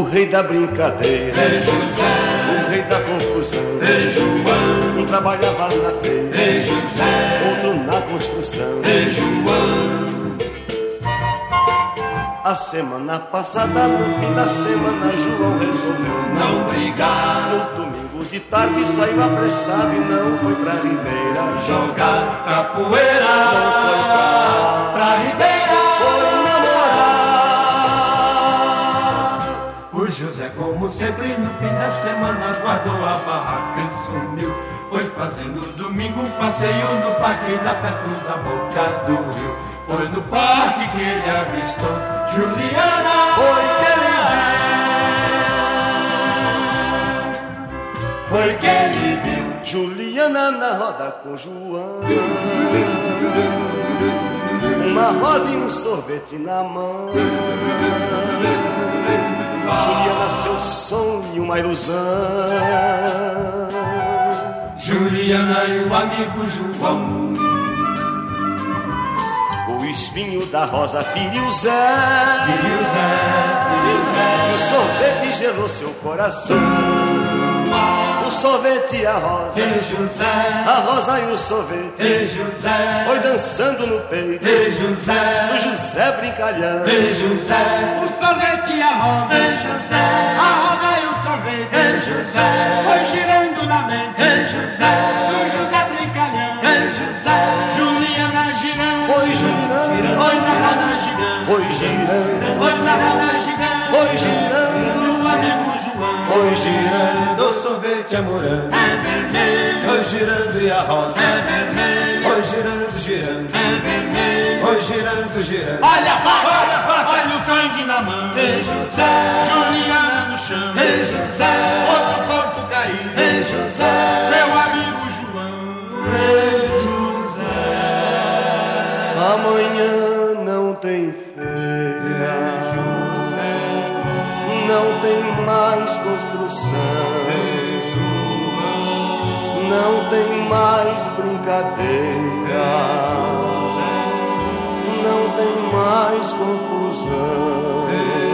rei da brincadeira, Ei, José, o rei da confusão. Ei, João, Um trabalhava na feira, Ei, José, outro na construção. Ei, João. A semana passada, no fim da semana, João resolveu Não brigar, no domingo de tarde saiu apressado e não foi pra Ribeira jogar capoeira, Não foi pra lá, pra Ribeira. foi namorar. O José, como sempre, no fim da semana guardou a barraca e sumiu. Foi fazendo domingo um passeio no parque lá perto da boca do rio. Foi no parque que ele avistou Juliana. Foi que ele viu, Foi que ele viu Juliana na roda com João, uma rosa e um sorvete na mão. Juliana, seu sonho, uma ilusão. Juliana e o amigo João. O espinho da rosa feriu o Zé, Filho Zé, filho e o Zé. sorvete gelou seu coração. O sorvete e a rosa, Ei, José, a rosa e o sorvete, Ei, José, foi dançando no peito Ei, José, do José brincalhão. Ei, José, O sorvete e a rosa, Ei, José, a rosa e o sorvete, Ei, José, foi girando na mente Ei, José, do José Brincalhão. Ei, José, Juliana girando, Foi girando, foi na roda gigante, foi girando, foi na roda gigante, foi girando, o amigo João. foi girando. o sorvete é morango, É vermelho, foi girando e a rosa, é vermelho, foi girando, girando, é vermelho. foi girando, girando. Olha a vaca, olha o sangue na mão. Ei, José, Juliana no chão, Ei, José, outro corpo caído, Ei, José, seu amigo João. Ei, José. Amanhã não tem feira, não tem mais construção, não tem mais brincadeira, não tem mais confusão.